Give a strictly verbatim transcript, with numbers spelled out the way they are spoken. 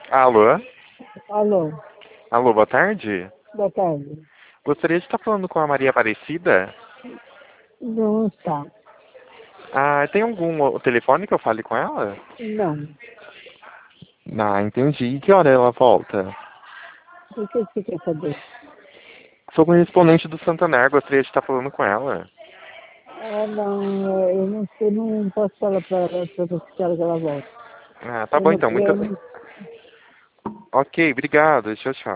Alô? Alô, Alô, boa tarde. boa tarde. Gostaria de estar falando com a Maria Aparecida. Não está. Ah, tem algum o- telefone que eu fale com ela? Não. Ah, entendi. E que hora ela volta? O que você quer saber? Sou correspondente do Santander, gostaria de estar falando com ela. Ah, não, eu não sei, não posso falar para ela para você que hora que ela volta. Ah, tá Eu bom não, então. Muito... eu não Ok, obrigado. Tchau, tchau.